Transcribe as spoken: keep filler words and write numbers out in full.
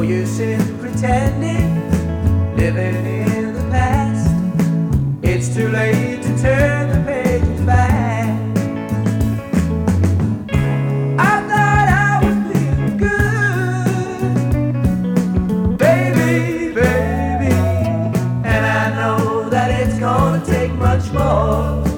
No use in pretending, living in the past. It's too late to turn the pages back. I thought I was feeling good, baby, baby, and I know that it's gonna take much more.